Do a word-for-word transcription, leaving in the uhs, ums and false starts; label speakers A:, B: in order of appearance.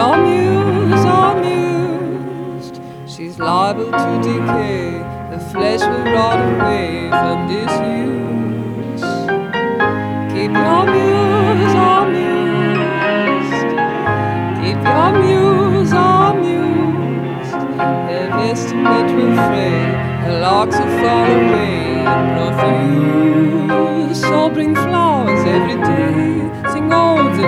A: your muse amused, she's liable to decay. The flesh will rot away from disuse. Keep your muse amused, keep your muse amused. Her vestment will fray, her locks will fall away in profuse. So bring flowers every day, sing odes